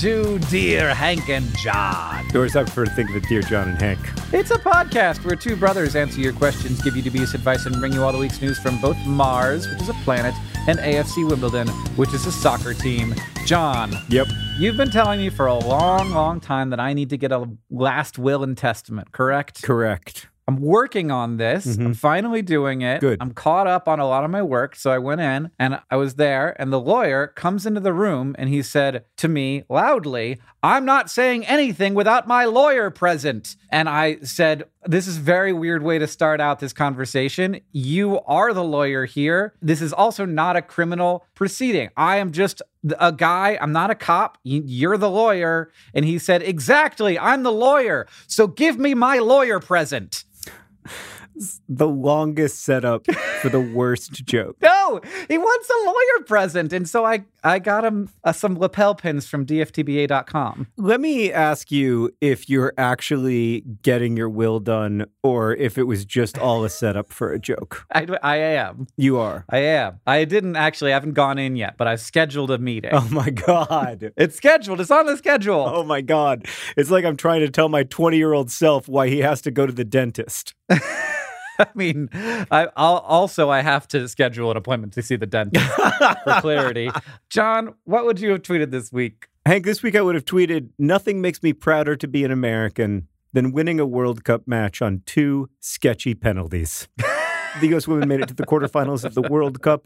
to Dear Hank and John. Or as I prefer to think of it, Dear John and Hank. It's a podcast where two brothers answer your questions, give you dubious advice, and bring you all the week's news from both Mars, which is a planet, and AFC Wimbledon, which is a soccer team. John. Yep. You've been telling me for a long, long time that I need to get a last will and testament, correct? Correct. I'm working on this. Mm-hmm. I'm finally doing it. Good. I'm caught up on a lot of my work. So I went in and I was there, and the lawyer comes into the room and he said to me loudly, "I'm not saying anything without my lawyer present." And I said, "This is a very weird way to start out this conversation. You are the lawyer here. This is also not a criminal proceeding. I am just a guy. I'm not a cop. You're the lawyer." And he said, "Exactly. I'm the lawyer. So give me my lawyer present." The longest setup for the worst joke. No, he wants a lawyer present. And so I got him some lapel pins from dftba.com. Let me ask you if you're actually getting your will done or if it was just all a setup for a joke. I am. You are. I am. I haven't gone in yet, but I've scheduled a meeting. Oh my God. It's scheduled. It's on the schedule. Oh my God. It's like I'm trying to tell my 20-year-old self why he has to go to the dentist. I mean, I have to schedule an appointment to see the dentist for clarity. John, what would you have tweeted this week? Hank, this week I would have tweeted, "Nothing makes me prouder to be an American than winning a World Cup match on 2 sketchy penalties." The U.S. women made it to the quarterfinals of the World Cup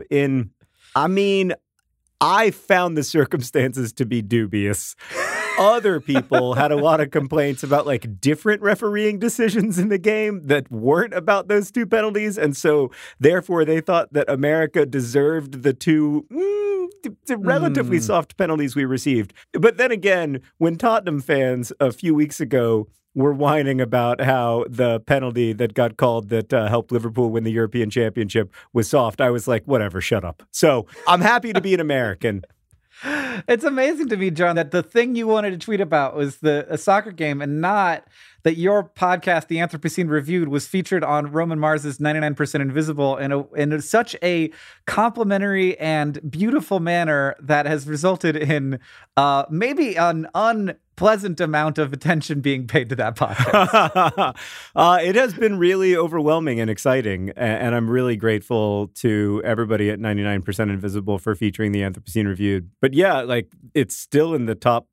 I found the circumstances to be dubious. Other people had a lot of complaints about different refereeing decisions in the game that weren't about those 2 penalties. And so therefore they thought that America deserved the 2 relatively soft penalties we received. But then again, when Tottenham fans a few weeks ago were whining about how the penalty that got called that helped Liverpool win the European Championship was soft, I was like, whatever, shut up. So I'm happy to be an American. It's amazing to me, John, that the thing you wanted to tweet about was a soccer game and not that your podcast, The Anthropocene Reviewed, was featured on Roman Mars's 99% Invisible in such a complimentary and beautiful manner that has resulted in maybe an unpleasant amount of attention being paid to that podcast. It has been really overwhelming and exciting, and I'm really grateful to everybody at 99% Invisible for featuring The Anthropocene Reviewed. But yeah, it's still in the top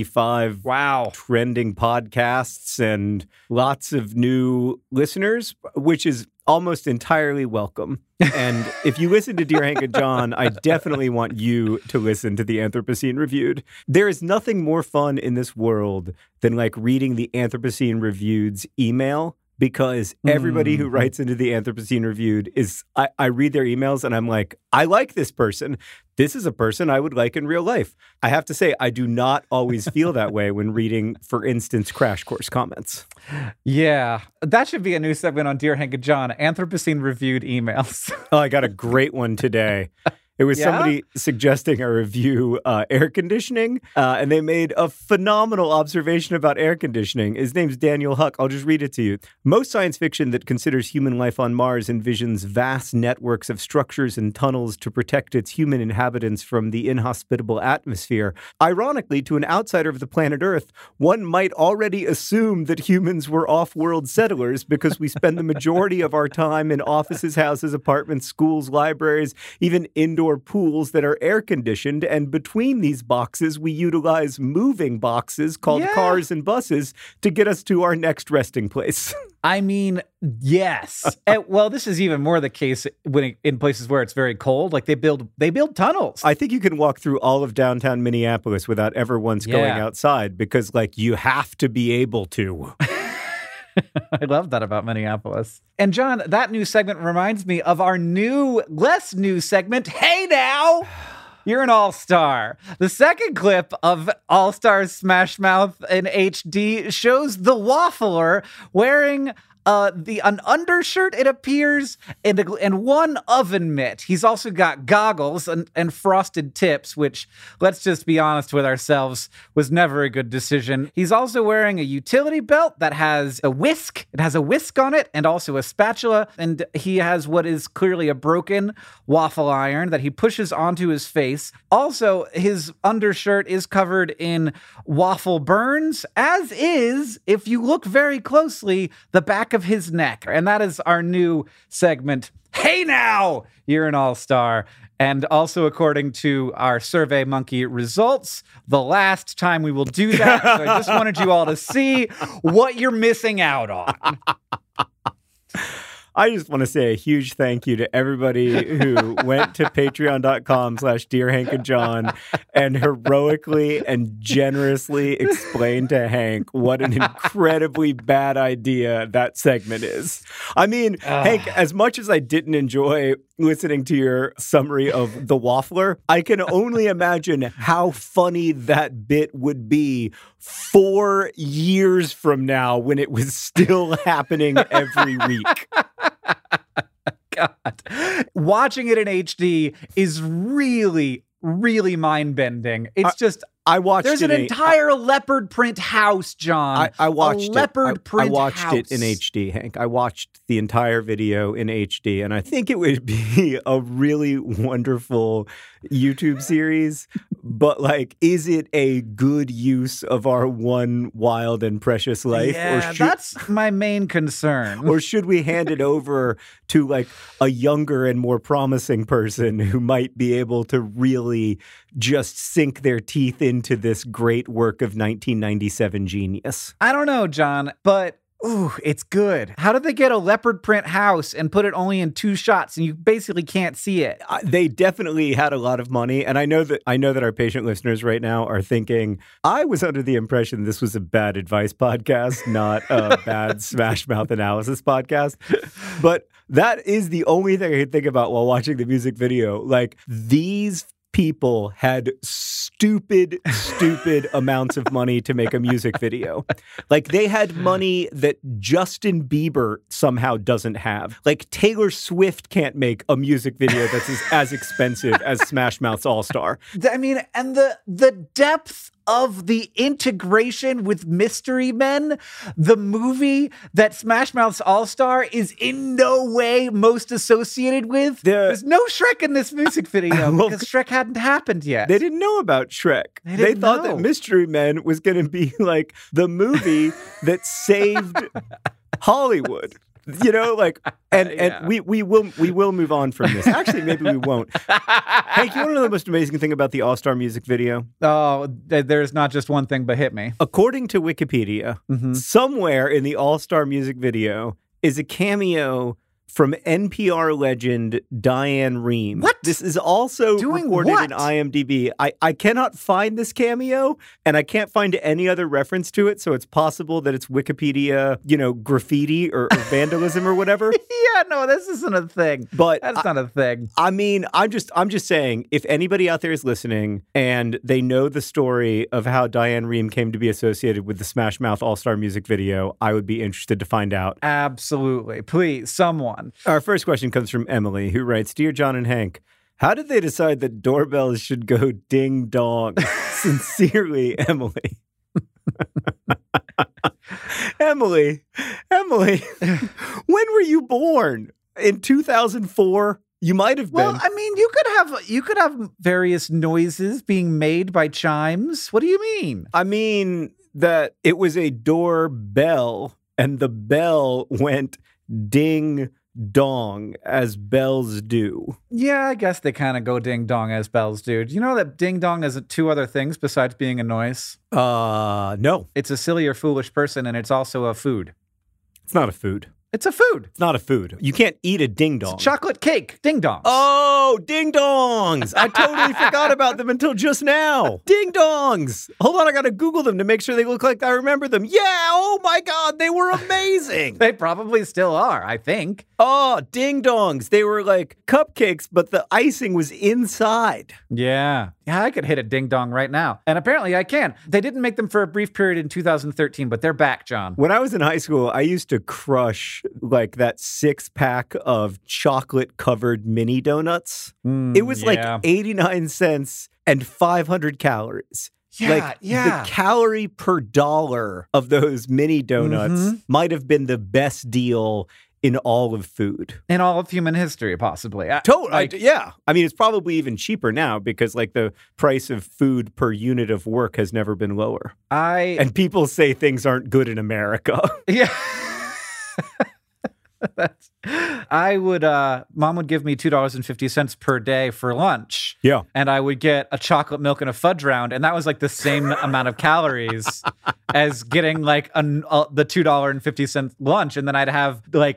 25 trending podcasts and lots of new listeners, which is almost entirely welcome. And if you listen to Dear Hank and John, I definitely want you to listen to The Anthropocene Reviewed. There is nothing more fun in this world than reading The Anthropocene Reviewed's email, because everybody who writes into The Anthropocene Reviewed I read their emails and I'm like, I like this person. This is a person I would like in real life. I have to say, I do not always feel that way when reading, for instance, Crash Course comments. Yeah, that should be a new segment on Dear Hank and John, Anthropocene Reviewed emails. Oh, I got a great one today. It was somebody suggesting a review air conditioning, and they made a phenomenal observation about air conditioning. His name's Daniel Huck. I'll just read it to you. "Most science fiction that considers human life on Mars envisions vast networks of structures and tunnels to protect its human inhabitants from the inhospitable atmosphere. Ironically, to an outsider of the planet Earth, one might already assume that humans were off-world settlers because we spend the majority of our time in offices, houses, apartments, schools, libraries, even indoor pools that are air-conditioned, and between these boxes, we utilize moving boxes called cars and buses to get us to our next resting place." I mean, yes. Well, this is even more the case in places where it's very cold. They build tunnels. I think you can walk through all of downtown Minneapolis without ever once going outside because, you have to be able to. I love that about Minneapolis. And John, that new segment reminds me of our less new segment, Hey Now! You're an all-star. The second clip of All-Star Smash Mouth in HD shows the Waffler wearing an undershirt, it appears, and one oven mitt. He's also got goggles and frosted tips, which, let's just be honest with ourselves, was never a good decision. He's also wearing a utility belt that has a whisk. It has a whisk on it and also a spatula, and he has what is clearly a broken waffle iron that he pushes onto his face. Also, his undershirt is covered in waffle burns, as is, if you look very closely, the back of his neck. And that is our new segment, Hey Now, You're an All-Star. And also, according to our Survey Monkey results, the last time we will do that. So I just wanted you all to see what you're missing out on. I just want to say a huge thank you to everybody who went to patreon.com/Dear Hank and John and heroically and generously explained to Hank what an incredibly bad idea that segment is. I mean, Hank, as much as I didn't enjoy listening to your summary of The Waffler, I can only imagine how funny that bit would be 4 years from now when it was still happening every week. God. Watching it in HD is really, really mind-bending. It's just... I watched There's an entire leopard print house, John. I watched a leopard print I watched house. it in HD, Hank. I watched the entire video in HD, and I think it would be a really wonderful YouTube series. But, like, is it a good use of our one wild and precious life? Yeah, that's my main concern. Or should we hand it over to, like, a younger and more promising person who might be able to really just sink their teeth into this great work of 1997 genius? I don't know, John, but ooh, it's good. How did they get a leopard print house and put it only in 2 shots and you basically can't see it? They definitely had a lot of money, and I know that our patient listeners right now are thinking, I was under the impression this was a bad advice podcast, not a bad Smash Mouth analysis podcast. But that is the only thing I could think about while watching the music video. Like, these people had stupid amounts of money to make a music video. Like, they had money that Justin Bieber somehow doesn't have. Like, Taylor Swift can't make a music video that's as expensive as Smash Mouth's All-Star. I mean, and the depth of the integration with Mystery Men, the movie that Smash Mouth's All-Star is in no way most associated with. There's no Shrek in this music video because Shrek hadn't happened yet. They didn't know about Shrek. They thought that Mystery Men was going to be like the movie that saved Hollywood. You know, like, and we will move on from this. Actually, maybe we won't. Hank, you want to know the most amazing thing about the All-Star music video? Oh, there's not just one thing, but hit me. According to Wikipedia, somewhere in the All-Star music video is a cameo from NPR legend Diane Rehm. What? This is also recorded in IMDb. I cannot find this cameo, and I can't find any other reference to it, so it's possible that it's Wikipedia, graffiti or vandalism or whatever. Yeah, no, this isn't a thing. But that's not a thing. I mean, I'm just saying, if anybody out there is listening and they know the story of how Diane Rehm came to be associated with the Smash Mouth All-Star music video, I would be interested to find out. Absolutely. Please, someone. Our first question comes from Emily, who writes, Dear John and Hank, how did they decide that doorbells should go ding dong? Sincerely, Emily. Emily, when were you born? In 2004? You might have been. Well, I mean, you could have various noises being made by chimes. What do you mean? I mean that it was a doorbell and the bell went ding dong as bells do. Yeah, I guess they kind of go ding dong as bells do. Do you know that ding dong is 2 other things besides being a noise? No. It's a silly or foolish person, and it's also a food. It's not a food. It's a food. It's not a food. You can't eat a ding dong. It's a chocolate cake. Ding dongs. Oh, ding dongs. I totally forgot about them until just now. Ding dongs. Hold on, I got to Google them to make sure they look like I remember them. Yeah, oh my God, they were amazing. They probably still are, I think. Oh, ding dongs. They were like cupcakes, but the icing was inside. Yeah. Yeah, I could hit a ding dong right now. And apparently I can. They didn't make them for a brief period in 2013, but they're back, John. When I was in high school, I used to crush like that 6-pack of chocolate-covered mini donuts. It was like 89 cents and 500 calories. Yeah, the calorie per dollar of those mini donuts might have been the best deal in all of food. In all of human history, possibly. Yeah. I mean, it's probably even cheaper now because like the price of food per unit of work has never been lower. And people say things aren't good in America. Yeah. Mom would give me $2.50 per day for lunch. Yeah. And I would get a chocolate milk and a fudge round. And that was like the same amount of calories as getting like the $2.50 lunch. And then I'd have like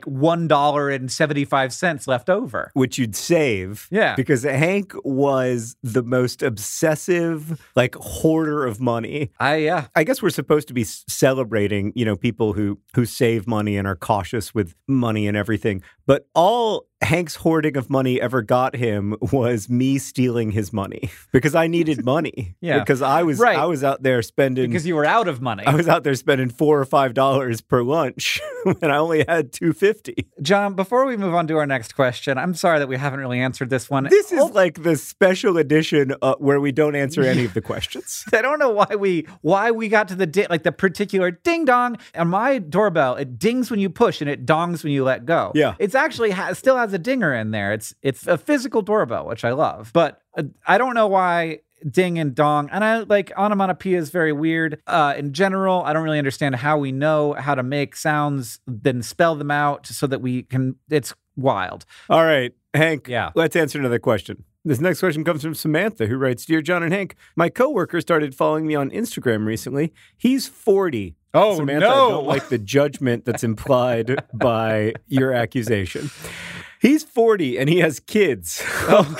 $1.75 left over. Which you'd save. Yeah. Because Hank was the most obsessive, like, hoarder of money. I guess we're supposed to be celebrating, people who save money and are cautious with money and everything. But all Hank's hoarding of money ever got him was me stealing his money because I needed money. Yeah. Because I was out there spending. Because you were out of money. I was out there spending $4 or $5 per lunch when I only had $2.50. John, before we move on to our next question, I'm sorry that we haven't really answered this one. This is like the special edition where we don't answer any of the questions. I don't know why we got to the particular ding dong. On my doorbell, it dings when you push and it dongs when you let go. Yeah. It's actually still has a dinger in there. It's a physical doorbell, which I love. But I don't know why ding and dong. And I like onomatopoeia is very weird. In general, I don't really understand how we know how to make sounds, then spell them out so that we can. It's wild. All right, Hank. Yeah. Let's answer another question. This next question comes from Samantha, who writes, Dear John and Hank, my coworker started following me on Instagram recently. He's 40. Oh, Samantha, no. I don't like the judgment that's implied by your accusation. He's 40 and he has kids. Oh,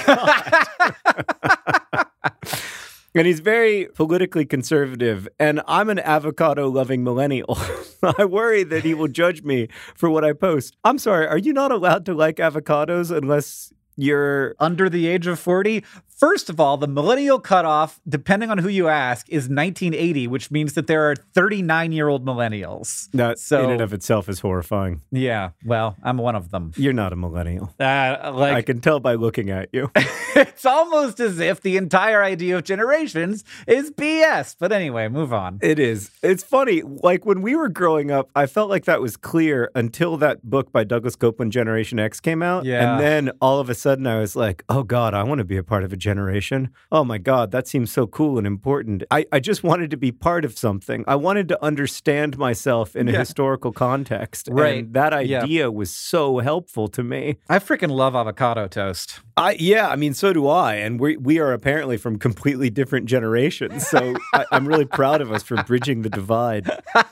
God. And he's very politically conservative, and I'm an avocado-loving millennial. I worry that he will judge me for what I post. I'm sorry, are you not allowed to like avocados unless you're under the age of 40? First of all, the millennial cutoff, depending on who you ask, is 1980, which means that there are 39-year-old millennials. That in and of itself is horrifying. Yeah, well, I'm one of them. You're not a millennial. I can tell by looking at you. It's almost as if the entire idea of generations is BS. But anyway, move on. It is. It's funny. Like when we were growing up, I felt like that was clear until that book by Douglas Copeland, Generation X, came out. Yeah. And then all of a sudden I was like, oh, God, I want to be a part of a generation. Oh, my God, that seems so cool and important. I just wanted to be part of something. I wanted to understand myself in a historical context. Right. And that idea was so helpful to me. I freaking love avocado toast. I mean, so do I. And we are apparently from completely different generations. So I'm really proud of us for bridging the divide.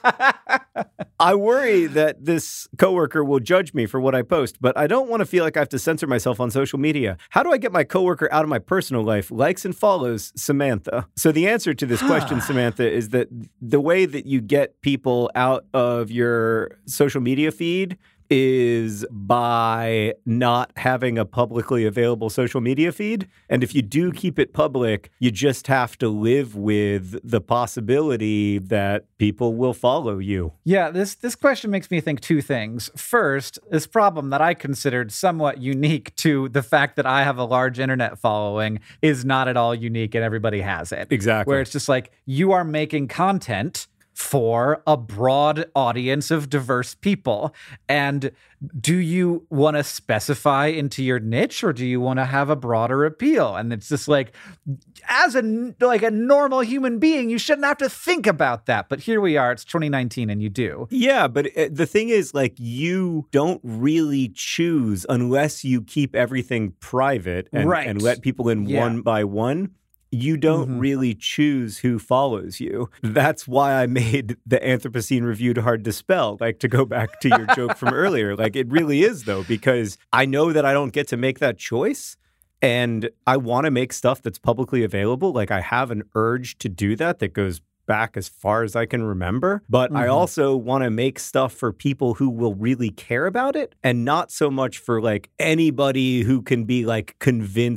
I worry that this coworker will judge me for what I post, but I don't want to feel like I have to censor myself on social media. How do I get my coworker out of my personal life? Likes and follows, Samantha. So the answer to this question, Samantha, is that the way that you get people out of your social media feed is by not having a publicly available social media feed. And if you do keep it public, you just have to live with the possibility that people will follow you. Yeah, this question makes me think two things. First, this problem that I considered somewhat unique to the fact that I have a large internet following is not at all unique and everybody has it. Exactly. Where it's just like, you are making content for a broad audience of diverse people. And do you want to specify into your niche or do you want to have a broader appeal? And it's just like, as a normal human being, you shouldn't have to think about that. But here we are, it's 2019 and you do. Yeah, but the thing is, like, you don't really choose unless you keep everything private and let people in one by one. You don't really choose who follows you. That's why I made the Anthropocene Reviewed hard to spell, like to go back to your joke from earlier. Like it really is, though, because I know that I don't get to make that choice. And I want to make stuff that's publicly available. Like I have an urge to do that goes back as far as I can remember. But I also want to make stuff for people who will really care about it and not so much for like anybody who can be like convinced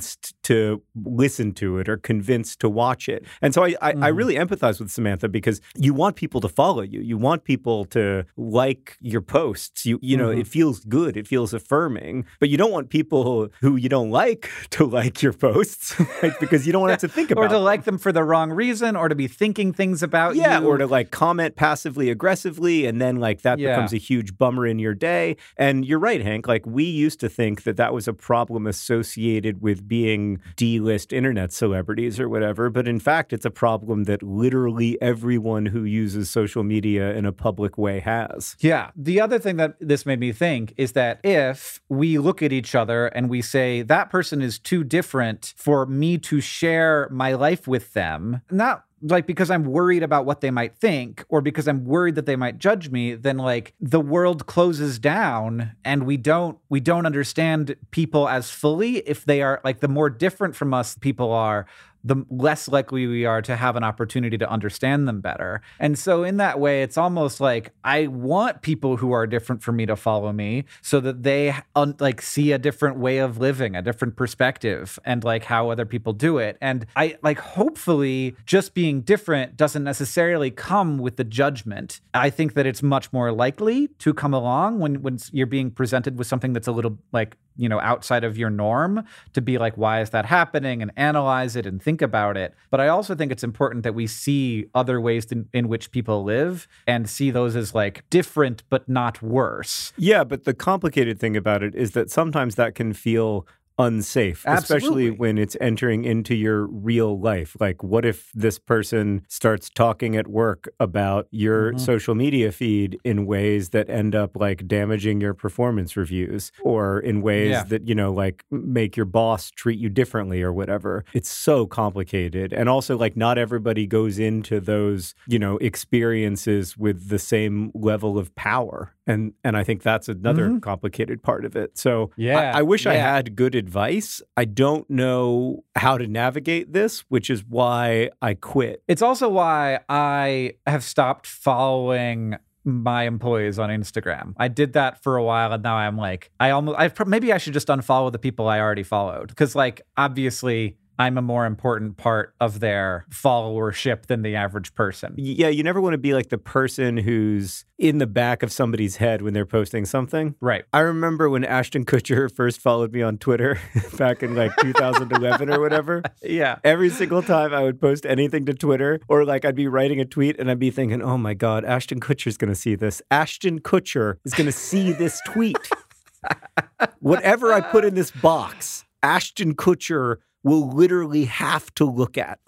to listen to it or convinced to watch it. And so I really empathize with Samantha because you want people to follow you. You want people to like your posts. You know, it feels good. It feels affirming. But you don't want people who you don't like to like your posts, right? Because you don't want to have to think about or to like them for the wrong reason, or to be thinking things about you. Yeah, or to like comment passively aggressively, and then like that becomes a huge bummer in your day. And you're right, Hank. Like we used to think that that was a problem associated with being D-list internet celebrities or whatever. But in fact, it's a problem that literally everyone who uses social media in a public way has. Yeah. The other thing that this made me think is that if we look at each other and we say that person is too different for me to share my life with them, not like because I'm worried about what they might think or because I'm worried that they might judge me, then like the world closes down and we don't understand people as fully. If they are like, the more different from us people are, the less likely we are to have an opportunity to understand them better. And so in that way, it's almost like I want people who are different from me to follow me so that they like see a different way of living, a different perspective, and like how other people do it. And I like, hopefully just being different doesn't necessarily come with the judgment. I think that it's much more likely to come along when you're being presented with something that's a little like, you know, outside of your norm, to be like, why is that happening, and analyze it and think about it. But I also think it's important that we see other ways in which people live and see those as like different, but not worse. Yeah, but the complicated thing about it is that sometimes that can feel unsafe, especially when it's entering into your real life. Like, what if this person starts talking at work about your social media feed in ways that end up like damaging your performance reviews, or in ways that, you know, like make your boss treat you differently or whatever? It's so complicated. And also, like, not everybody goes into those, you know, experiences with the same level of power. And I think that's another complicated part of it. So I wish I had good advice. I don't know how to navigate this, which is why I quit. It's also why I have stopped following my employees on Instagram. I did that for a while, and now I'm like, maybe I should just unfollow the people I already followed, because like obviously I'm a more important part of their followership than the average person. Yeah, you never want to be like the person who's in the back of somebody's head when they're posting something. Right. I remember when Ashton Kutcher first followed me on Twitter back in like 2011 or whatever. Yeah. Every single time I would post anything to Twitter, or like I'd be writing a tweet and I'd be thinking, oh my God, Ashton Kutcher's going to see this. Ashton Kutcher is going to see this tweet. Whatever I put in this box, Ashton Kutcher will literally have to look at.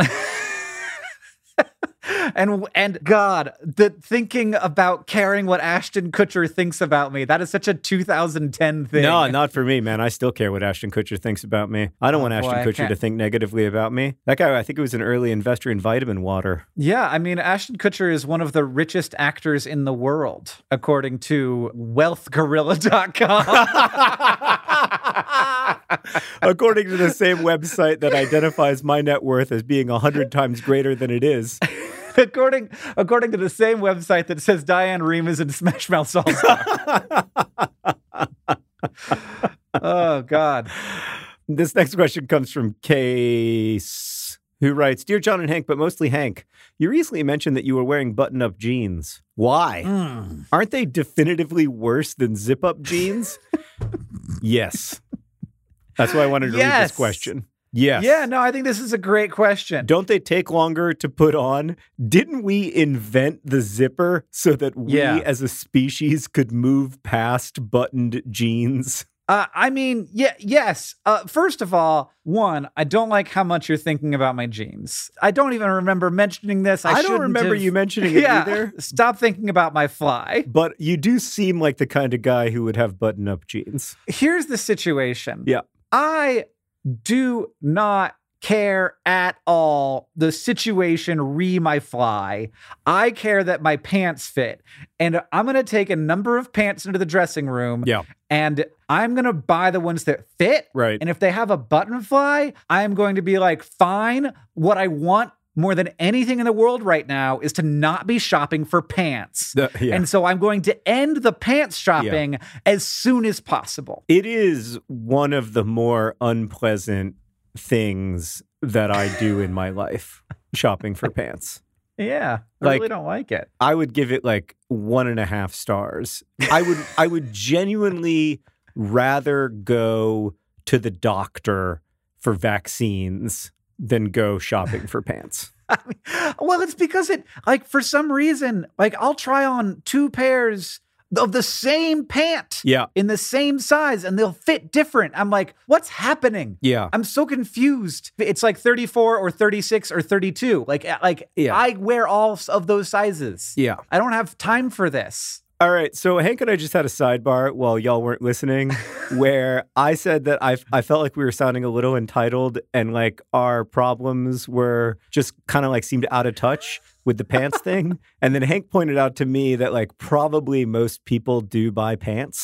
And God, the thinking about caring what Ashton Kutcher thinks about me, that is such a 2010 thing. No, not for me, man. I still care what Ashton Kutcher thinks about me. I don't want Ashton Kutcher to think negatively about me. That guy, I think it was an early investor in vitamin water. Yeah, I mean, Ashton Kutcher is one of the richest actors in the world, according to wealthgorilla.com. According to the same website that identifies my net worth as being 100 times greater than it is. According to the same website that says Diane Rehm is in Smash Mouth All-Star. Oh, God. This next question comes from Case, who writes, Dear John and Hank, but mostly Hank, you recently mentioned that you were wearing button-up jeans. Why? Aren't they definitively worse than zip-up jeans? Yes. That's why I wanted to read this question. Yes. Yeah, no, I think this is a great question. Don't they take longer to put on? Didn't we invent the zipper so that we as a species could move past buttoned jeans? I mean, yes. First of all, one, I don't like how much you're thinking about my jeans. I don't even remember mentioning this. I don't remember you mentioning it either. Stop thinking about my fly. But you do seem like the kind of guy who would have button-up jeans. Here's the situation. Yeah. I do not care at all the situation my fly. I care that my pants fit. And I'm going to take a number of pants into the dressing room. Yeah. And I'm going to buy the ones that fit. Right. And if they have a button fly, I'm going to be like, fine. What I want more than anything in the world right now is to not be shopping for pants. And so I'm going to end the pants shopping as soon as possible. It is one of the more unpleasant things that I do in my life, shopping for pants. Yeah, I Like- really don't like it. I would give it like 1.5 stars. I would genuinely rather go to the doctor for vaccines than go shopping for pants. Well, it's because it, like, for some reason, like, I'll try on 2 pairs of the same pant Yeah. in the same size and they'll fit different. I'm like, what's happening? Yeah. I'm so confused. It's like 34 or 36 or 32. Like Yeah. I wear all of those sizes. Yeah. I don't have time for this. All right. So Hank and I just had a sidebar while y'all weren't listening where I said that I felt like we were sounding a little entitled and like our problems were just kind of like seemed out of touch with the pants thing. And then Hank pointed out to me that like probably most people do buy pants.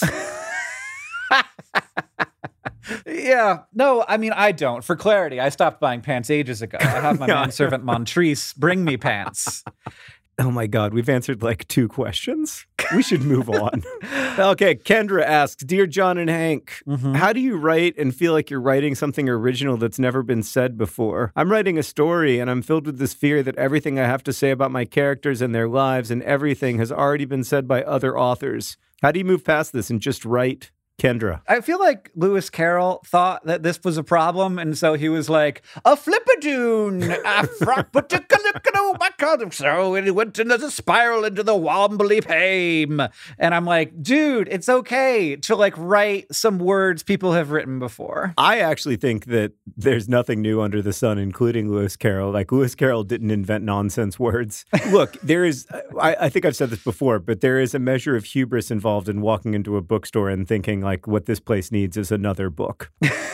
Yeah. No, I mean, I don't. For clarity, I stopped buying pants ages ago. I have my Yeah. manservant Montrese bring me pants. Oh my God, we've answered like 2 questions. We should move on. Okay, Kendra asks, Dear John and Hank, how do you write and feel like you're writing something original that's never been said before? I'm writing a story and I'm filled with this fear that everything I have to say about my characters and their lives and everything has already been said by other authors. How do you move past this and just write? Kendra. I feel like Lewis Carroll thought that this was a problem, and so he was like, a flippadoon, a so it went into the spiral into the wombly pame. And I'm like, dude, it's okay to like write some words people have written before. I actually think that there's nothing new under the sun, including Lewis Carroll. Like, Lewis Carroll didn't invent nonsense words. Look, there is, I think I've said this before, but there is a measure of hubris involved in walking into a bookstore and thinking, like, what this place needs is another book.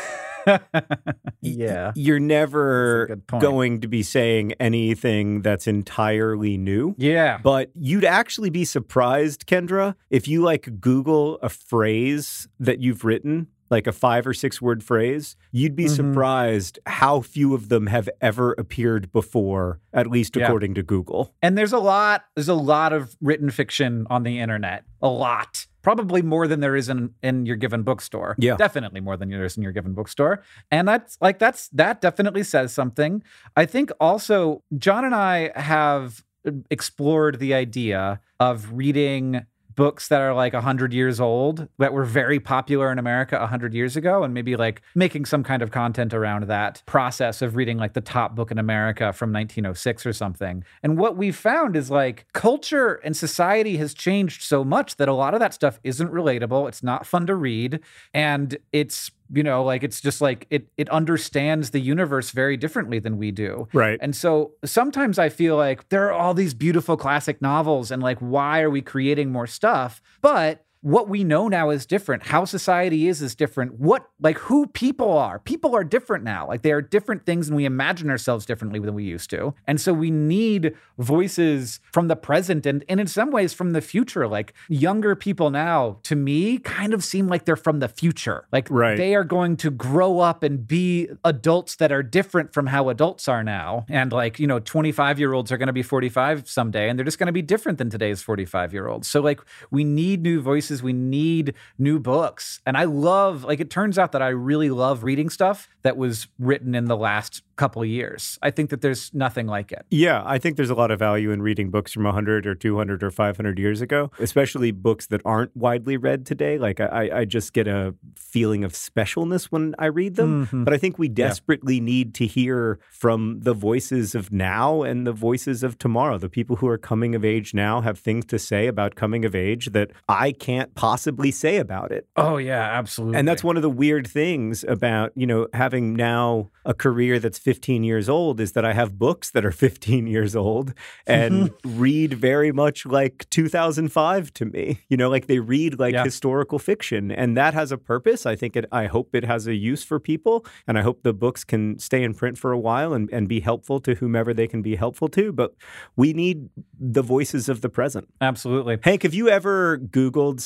Yeah. You're That's a never good point. going to be saying anything that's entirely new. Yeah. But you'd actually be surprised, Kendra, if you like Google a phrase that you've written, like a 5 or 6 word phrase, you'd be surprised how few of them have ever appeared before, at least Yeah. according to Google. And there's a lot of written fiction on the internet. A lot. Probably more than there is in your given bookstore. Yeah. Definitely more than there is in your given bookstore. And that definitely says something. I think also John and I have explored the idea of reading books that are like 100 years old that were very popular in America 100 years ago, and maybe like making some kind of content around that process of reading like the top book in America from 1906 or something. And what we found is like culture and society has changed so much that a lot of that stuff isn't relatable. It's not fun to read. And it's, you know, like it's just like it understands the universe very differently than we do. Right. And so sometimes I feel like there are all these beautiful classic novels and like, why are we creating more stuff? But what we know now is different. How society is different. Who people are different now. Like they are different things and we imagine ourselves differently than we used to. And so we need voices from the present and in some ways from the future. Like younger people now, to me, kind of seem like they're from the future. Like Right. they are going to grow up and be adults that are different from how adults are now. And like, 25-year-olds are going to be 45 someday and they're just going to be different than today's 45-year-olds. So like we need new voices. We need new books. And I love, like, it turns out that I really love reading stuff that was written in the last couple of years. I think that there's nothing like it. Yeah, I think there's a lot of value in reading books from 100 or 200 or 500 years ago, especially books that aren't widely read today. Like I just get a feeling of specialness when I read them. But I think we desperately need to hear from the voices of now and the voices of tomorrow. The people who are coming of age now have things to say about coming of age that I can't possibly say about it. Oh, yeah, absolutely. And that's one of the weird things about, having now a career that's 15 years old is that I have books that are 15 years old and read very much like 2005 to me. Like they read like historical fiction, and that has a purpose. I hope it has a use for people, and I hope the books can stay in print for a while and be helpful to whomever they can be helpful to. But we need the voices of the present. Absolutely. Hank, have you ever Googled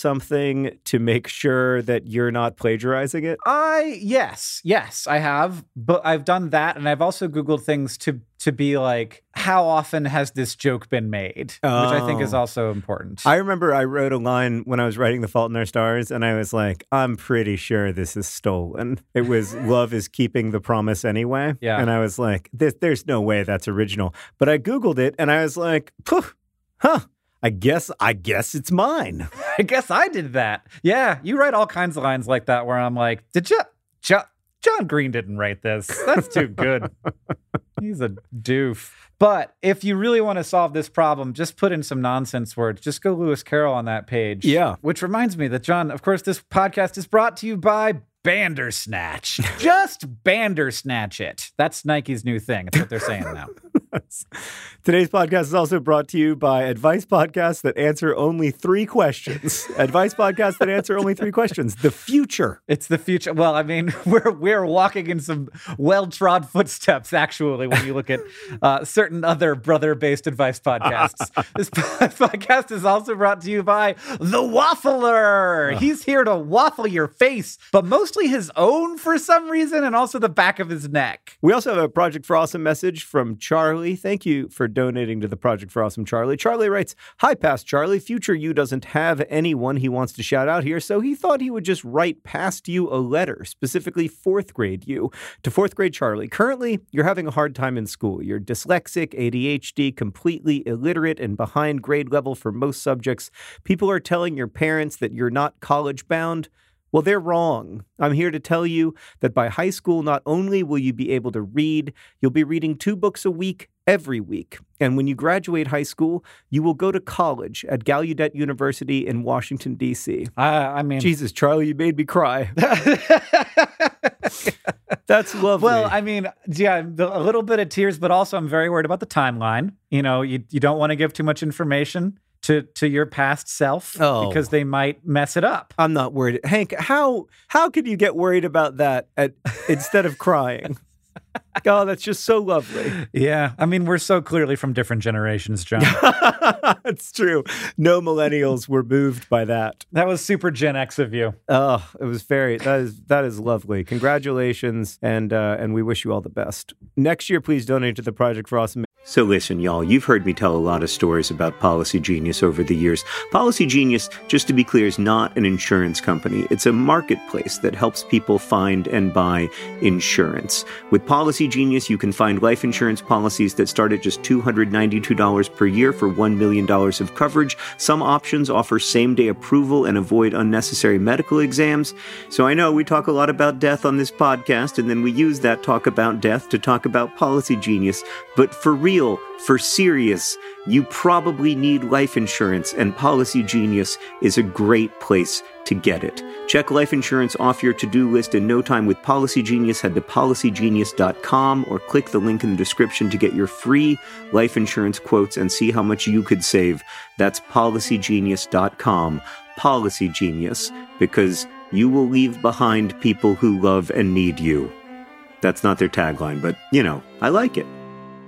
something to make sure that you're not plagiarizing it? Yes, I have. But I've done that, and I've also Googled things to be like, how often has this joke been made? Which I think is also important. I remember I wrote a line when I was writing The Fault in Our Stars, and I was like, I'm pretty sure this is stolen. It was love is keeping the promise anyway. Yeah. And I was like, there's no way that's original. But I Googled it, and I was like, I guess it's mine. I guess I did that. Yeah, you write all kinds of lines like that where I'm like, John Green didn't write this. That's too good. He's a doof. But if you really want to solve this problem, just put in some nonsense words. Just go Lewis Carroll on that page. Yeah. Which reminds me that, John, of course, this podcast is brought to you by Bandersnatch. Just Bandersnatch it. That's Nike's new thing. That's what they're saying now. Today's podcast is also brought to you by advice podcasts that answer only 3 questions. Advice podcasts that answer only 3 questions. The future. It's the future. Well, I mean, we're walking in some well-trod footsteps, actually, when you look at certain other brother-based advice podcasts. This podcast is also brought to you by The Waffler. He's here to waffle your face, but mostly his own for some reason, and also the back of his neck. We also have a Project for Awesome message from Charlie. Thank you for donating to the Project for Awesome, Charlie. Charlie writes, "Hi, past Charlie. Future you doesn't have anyone he wants to shout out here, so he thought he would just write past you a letter, specifically 4th grade you. To 4th grade Charlie, currently, you're having a hard time in school. You're dyslexic, ADHD, completely illiterate, and behind grade level for most subjects. People are telling your parents that you're not college bound. Well, they're wrong. I'm here to tell you that by high school, not only will you be able to read, you'll be reading 2 books a week every week. And when you graduate high school, you will go to college at Gallaudet University in Washington, D.C. I mean... Jesus, Charlie, you made me cry. That's lovely. Well, I mean, yeah, a little bit of tears, but also I'm very worried about the timeline. You know, you don't want to give too much information to your past self because they might mess it up. I'm not worried. Hank, how could you get worried about that instead of crying? Oh, that's just so lovely. Yeah. I mean, we're so clearly from different generations, John. It's true. No millennials were moved by that. That was super Gen X of you. Oh, it was that is lovely. Congratulations, and we wish you all the best. Next year, please donate to the Project for Awesome. So listen, y'all, you've heard me tell a lot of stories about Policy Genius over the years. Policy Genius, just to be clear, is not an insurance company. It's a marketplace that helps people find and buy insurance. With Policy Genius, you can find life insurance policies that start at just $292 per year for $1 million of coverage. Some options offer same-day approval and avoid unnecessary medical exams. So I know we talk a lot about death on this podcast, and then we use that talk about death to talk about Policy Genius. But for real, for serious, you probably need life insurance, and Policy Genius is a great place to get it. Check life insurance off your to-do list in no time with Policy Genius. Head to policygenius.com or click the link in the description to get your free life insurance quotes and see how much you could save. That's policygenius.com. Policy Genius, because you will leave behind people who love and need you. That's not their tagline, but, you know, I like it.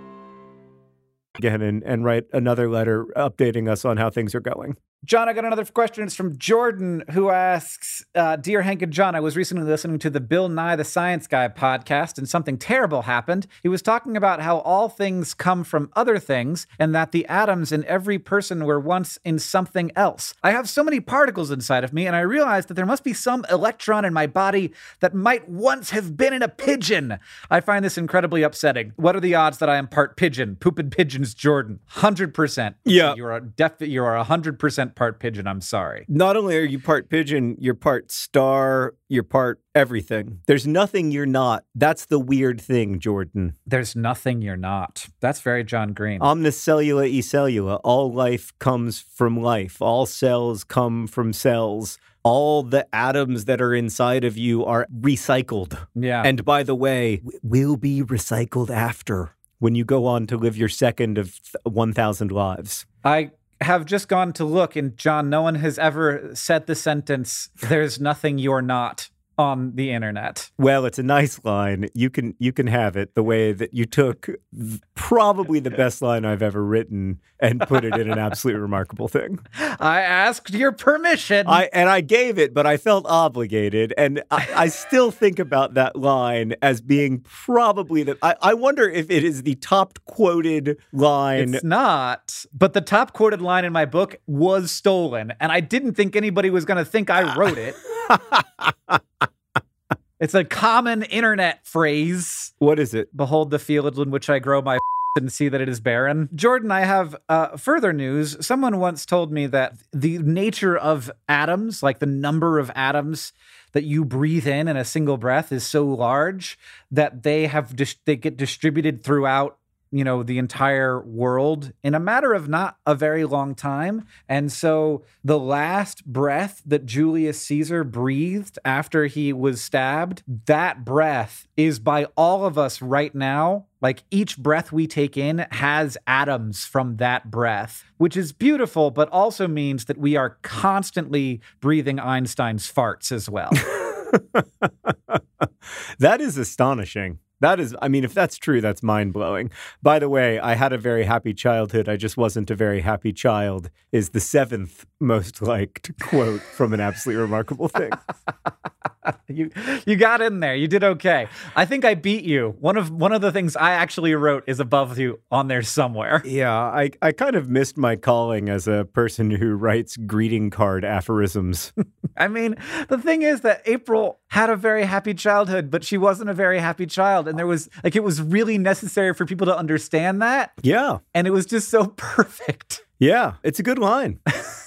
Again, and write another letter updating us on how things are going. John, I got another question. It's from Jordan, who asks, Dear Hank and John, I was recently listening to the Bill Nye the Science Guy podcast, and something terrible happened. He was talking about how all things come from other things, and that the atoms in every person were once in something else. I have so many particles inside of me, and I realized that there must be some electron in my body that might once have been in a pigeon. I find this incredibly upsetting. What are the odds that I am part pigeon? Poopin' pigeons, Jordan. 100%. Yeah. You are 100% part pigeon. I'm sorry. Not only are you part pigeon, you're part star, you're part everything. There's nothing you're not. That's the weird thing, Jordan. There's nothing you're not. That's very John Green. Omnicellula e cellula. All life comes from life. All cells come from cells. All the atoms that are inside of you are recycled. Yeah. And by the way, will be recycled after when you go on to live your second of 1,000 lives. I have just gone to look, and John, no one has ever said the sentence, there's nothing you're not. on the internet. Well, it's a nice line. You can have it the way that you took probably the best line I've ever written and put it in an absolutely remarkable thing. I asked your permission. I gave it, but I felt obligated. And I still think about that line as being probably I wonder if it is the top quoted line. It's not. But the top quoted line in my book was stolen. And I didn't think anybody was going to think I wrote it. It's a common internet phrase. What is it? Behold the field in which I grow my and see that it is barren. Jordan, I have further news. Someone once told me that the nature of atoms, like the number of atoms that you breathe in a single breath, is so large that they get distributed throughout the entire world in a matter of not a very long time. And so the last breath that Julius Caesar breathed after he was stabbed, that breath is by all of us right now. Like each breath we take in has atoms from that breath, which is beautiful, but also means that we are constantly breathing Einstein's farts as well. That is astonishing. That is, if that's true, that's mind-blowing. By the way, I had a very happy childhood. I just wasn't a very happy child is the 7th most liked quote from an absolutely remarkable thing. You got in there. You did okay. I think I beat you. One of the things I actually wrote is above you on there somewhere. Yeah, I kind of missed my calling as a person who writes greeting card aphorisms. The thing is that April had a very happy childhood, but she wasn't a very happy child. And there was it was really necessary for people to understand that. Yeah. And it was just so perfect. Yeah, it's a good line.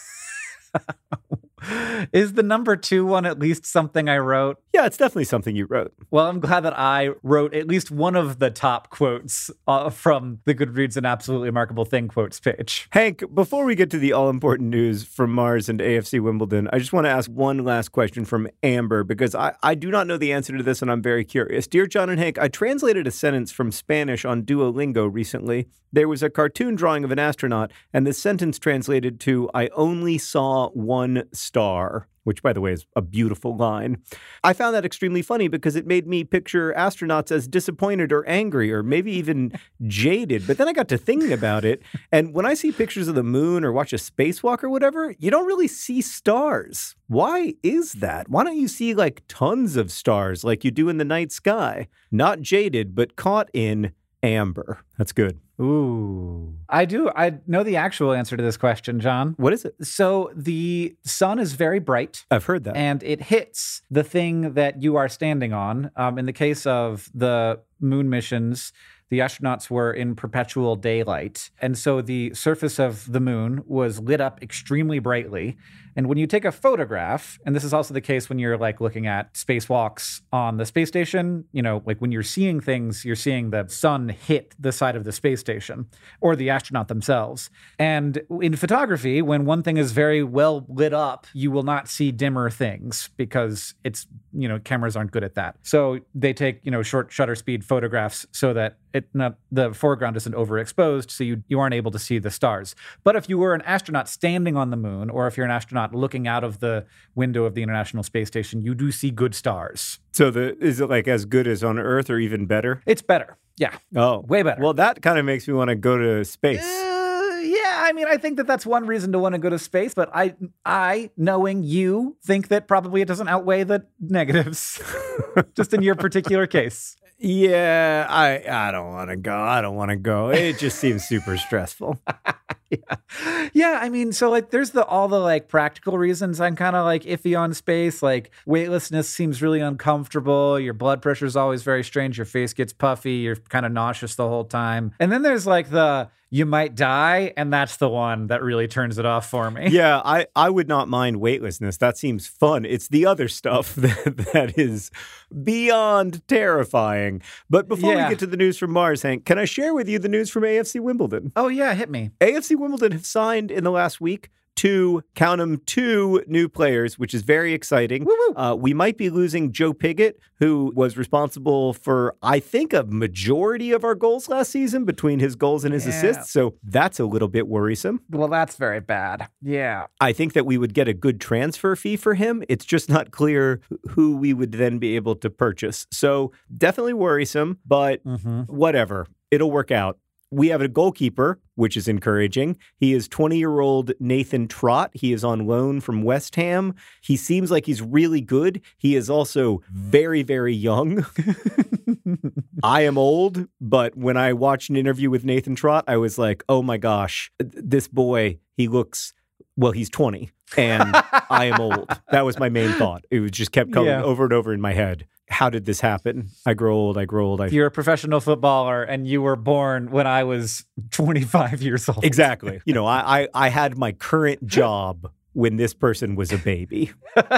Is the number 2 one at least something I wrote? Yeah, it's definitely something you wrote. Well, I'm glad that I wrote at least one of the top quotes from the Goodreads An Absolutely Remarkable Thing quotes page. Hank, before we get to the all-important news from Mars and AFC Wimbledon, I just want to ask one last question from Amber, because I do not know the answer to this, and I'm very curious. Dear John and Hank, I translated a sentence from Spanish on Duolingo recently. There was a cartoon drawing of an astronaut, and the sentence translated to, "I only saw one star," which, by the way, is a beautiful line. I found that extremely funny because it made me picture astronauts as disappointed or angry or maybe even jaded. But then I got to thinking about it. And when I see pictures of the moon or watch a spacewalk or whatever, you don't really see stars. Why is that? Why don't you see like tons of stars like you do in the night sky? Not jaded, but caught in amber. That's good. Ooh. I do. I know the actual answer to this question, John. What is it? So the sun is very bright. I've heard that. And it hits the thing that you are standing on. In the case of the moon missions, the astronauts were in perpetual daylight. And so the surface of the moon was lit up extremely brightly. And when you take a photograph, and this is also the case when you're like looking at spacewalks on the space station, like when you're seeing things, you're seeing the sun hit the side of the space station or the astronaut themselves. And in photography, when one thing is very well lit up, you will not see dimmer things because it's, cameras aren't good at that. So they take, short shutter speed photographs so that the foreground isn't overexposed, so you aren't able to see the stars. But if you were an astronaut standing on the moon, or if you're an astronaut looking out of the window of the International Space Station, you do see good stars. So is it like as good as on Earth or even better? It's better. Yeah. Oh. Way better. Well, that kind of makes me want to go to space. Yeah, I think that's one reason to want to go to space, but I, knowing you, think that probably it doesn't outweigh the negatives, just in your particular case. Yeah, I don't want to go. I don't want to go. It just seems super stressful. Yeah. So like there's all the like practical reasons I'm kind of like iffy on space. Like weightlessness seems really uncomfortable. Your blood pressure is always very strange. Your face gets puffy. You're kind of nauseous the whole time. And then there's like you might die, and that's the one that really turns it off for me. Yeah, I would not mind weightlessness. That seems fun. It's the other stuff that is beyond terrifying. But before we get to the news from Mars, Hank, can I share with you the news from AFC Wimbledon? Oh, yeah, hit me. AFC Wimbledon have signed in the last week count them, two new players, which is very exciting. We might be losing Joe Pigott, who was responsible for, I think, a majority of our goals last season between his goals and his assists. So that's a little bit worrisome. Well, that's very bad. Yeah. I think that we would get a good transfer fee for him. It's just not clear who we would then be able to purchase. So definitely worrisome, but whatever. It'll work out. We have a goalkeeper, which is encouraging. He is 20-year-old Nathan Trott. He is on loan from West Ham. He seems like he's really good. He is also very, very young. I am old, but when I watched an interview with Nathan Trott, I was like, oh my gosh, this boy, he looks, well, he's 20 and I am old. That was my main thought. It was just kept coming over and over in my head. How did this happen? I grow old. You're a professional footballer and you were born when I was 25 years old. Exactly. You know, I had my current job when this person was a baby.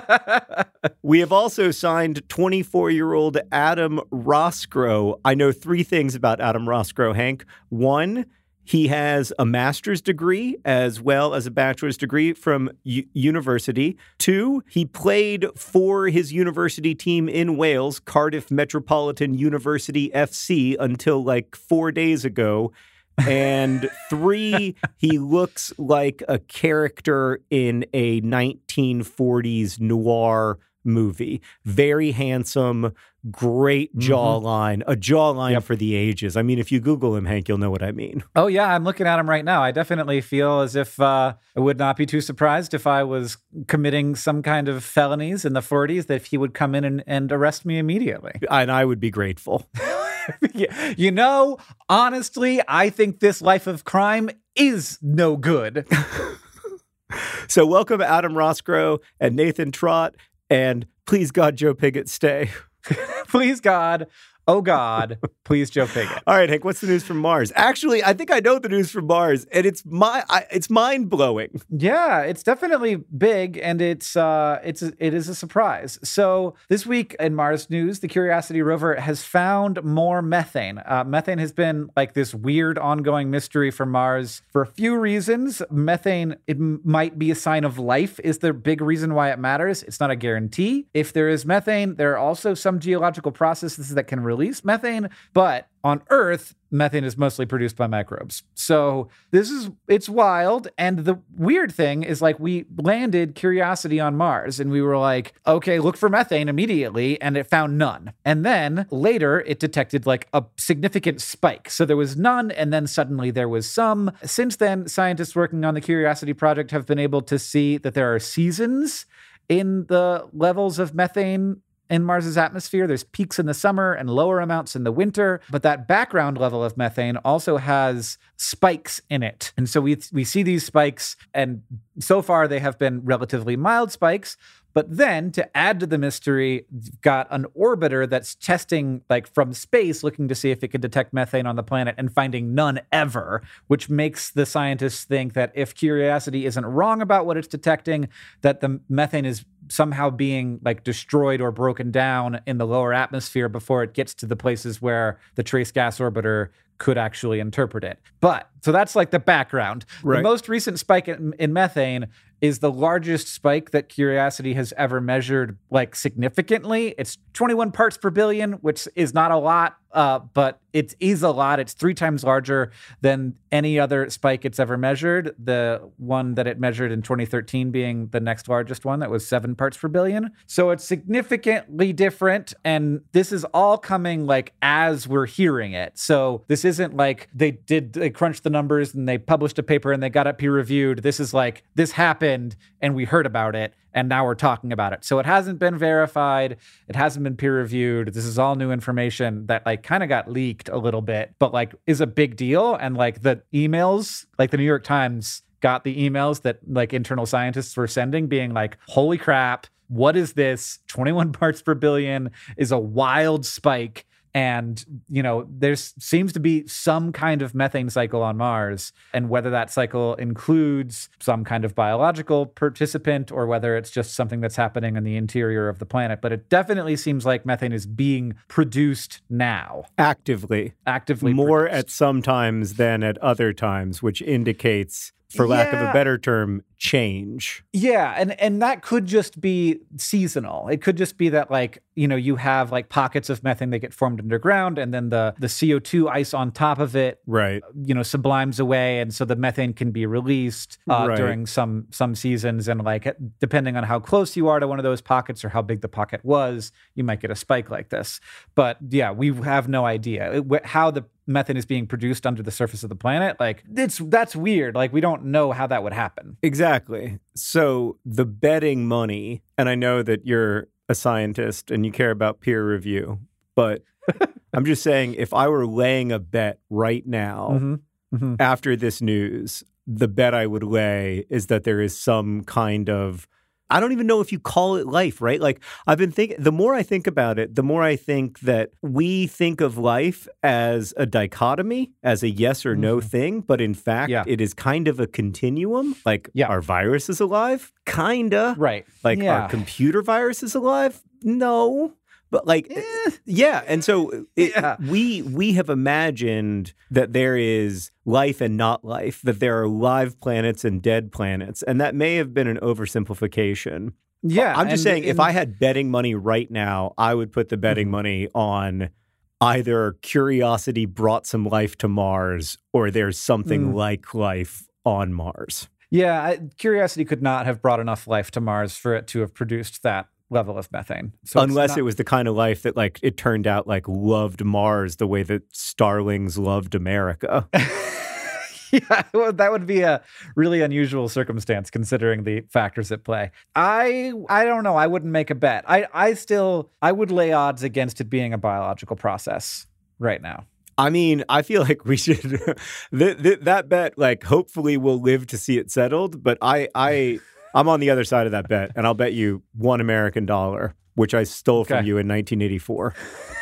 We have also signed 24-year-old Adam Roscrow. I know three things about Adam Roscrow, Hank. One, he has a master's degree as well as a bachelor's degree from university. Two, he played for his university team in Wales, Cardiff Metropolitan University FC, until like 4 days ago. And three, he looks like a character in a 1940s noir movie. Very handsome, great jawline, a jawline for the ages. I mean, if you Google him, Hank, you'll know what I mean. Oh, yeah, I'm looking at him right now. I definitely feel as if I would not be too surprised if I was committing some kind of felonies in the 40s, that if he would come in and arrest me immediately. And I would be grateful. You know, honestly, I think this life of crime is no good. So welcome Adam Roscrow and Nathan Trott, and please God, Joe Pigott, stay. Please God. Oh, God, please, Joe Pigott. All right, Hank, what's the news from Mars? Actually, I think I know the news from Mars, and it's mind-blowing. Yeah, it's definitely big, and it is a surprise. So this week in Mars news, the Curiosity rover has found more methane. Methane has been like this weird ongoing mystery for Mars for a few reasons. Methane, it might be a sign of life, is the big reason why it matters. It's not a guarantee. If there is methane, there are also some geological processes that can release methane, but on Earth, methane is mostly produced by microbes. So it's wild. And the weird thing is, like, we landed Curiosity on Mars and we were like, okay, look for methane immediately. And it found none. And then later it detected like a significant spike. So there was none. And then suddenly there was some. Since then, scientists working on the Curiosity project have been able to see that there are seasons in the levels of methane in Mars's atmosphere. There's peaks in the summer and lower amounts in the winter, but that background level of methane also has spikes in it. And so we see these spikes, and so far they have been relatively mild spikes. But then, to add to the mystery, you've got an orbiter that's testing, like, from space, looking to see if it could detect methane on the planet and finding none ever, which makes the scientists think that if Curiosity isn't wrong about what it's detecting, that the methane is somehow being, like, destroyed or broken down in the lower atmosphere before it gets to the places where the Trace Gas Orbiter could actually interpret it. But, so that's like the background. Right. The most recent spike in methane is the largest spike that Curiosity has ever measured, like, significantly. It's 21 parts per billion, which is not a lot, but it is a lot. It's 3 times larger than any other spike it's ever measured. The one that it measured in 2013 being the next largest one, that was 7 parts per billion. So it's significantly different. And this is all coming, like, as we're hearing it. So this isn't like they crunched the numbers and they published a paper and they got it peer reviewed. This is like, this happened and we heard about it and now we're talking about it. So it hasn't been verified. It hasn't been peer reviewed. This is all new information that, like, kind of got leaked a little bit, but, like, is a big deal. And, like, the emails, like, the New York Times got the emails that, like, internal scientists were sending being like, holy crap, what is this? 21 parts per billion is a wild spike. And, you know, there seems to be some kind of methane cycle on Mars, and whether that cycle includes some kind of biological participant or whether it's just something that's happening in the interior of the planet. But it definitely seems like methane is being produced now. Actively More produced. At some times than at other times, which indicates for lack of a Yeah. better term, change. Yeah, and that could just be seasonal. It could just be that, like, you know, you have like pockets of methane that get formed underground, and then the CO2 ice on top of it, Right. you know, sublimes away, and so the methane can be released Right. during some seasons, and like depending on how close you are to one of those pockets or how big the pocket was, you might get a spike like this. But yeah, we have no idea how the methane is being produced under the surface of the planet. Like, that's weird. Like, we don't know how that would happen. Exactly. So the betting money, and I know that you're a scientist and you care about peer review, but I'm just saying, if I were laying a bet right now after this news, the bet I would lay is that there is some kind of, I don't even know if you call it life, right? Like, I've been thinking, the more I think about it, the more I think that we think of life as a dichotomy, as a yes or no thing. But in fact, it is kind of a continuum. Like, our virus is alive, kinda. Right. Like, our computer virus is alive? No. But like, and so we have imagined that there is life and not life, that there are live planets and dead planets, and that may have been an oversimplification. Yeah, I'm just saying, if I had betting money right now, I would put the betting money on either Curiosity brought some life to Mars, or there's something like life on Mars. Yeah, Curiosity could not have brought enough life to Mars for it to have produced that level of methane. So unless it was the kind of life that, like, it turned out like loved Mars the way that starlings loved America. Yeah, well, that would be a really unusual circumstance considering the factors at play. I don't know. I wouldn't make a bet. I would lay odds against it being a biological process right now. I mean, I feel like we should that bet, like, hopefully we'll live to see it settled, but I'm on the other side of that bet, and I'll bet you $1 American, which I stole from you in 1984.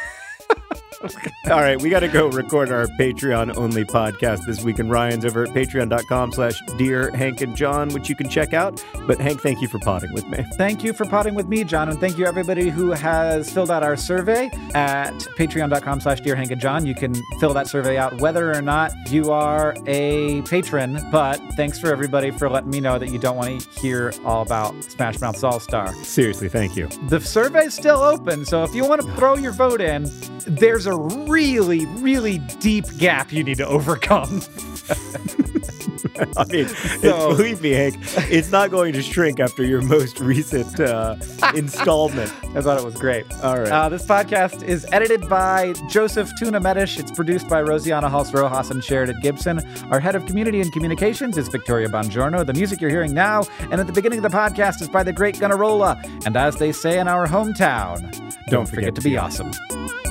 All right, we got to go record our Patreon-only podcast this week, and Ryan's over at patreon.com/Dear Hank and John, which you can check out. But Hank, thank you for potting with me. Thank you for potting with me, John, and thank you everybody who has filled out our survey at patreon.com/Dear Hank and John. You can fill that survey out whether or not you are a patron, but thanks for everybody for letting me know that you don't want to hear all about Smash Mouth's All-Star. Seriously, thank you. The survey's still open, so if you want to throw your vote in, there's a really, really deep gap you need to overcome. I mean, believe me, Hank, it's not going to shrink after your most recent installment. I thought it was great. All right. This podcast is edited by Joseph Tuna Medish. It's produced by Rosianna Halse-Rojas and Sheridan Gibson. Our head of community and communications is Victoria Bongiorno. The music you're hearing now and at the beginning of the podcast is by the great Gunnarolla. And as they say in our hometown, don't forget to be awesome.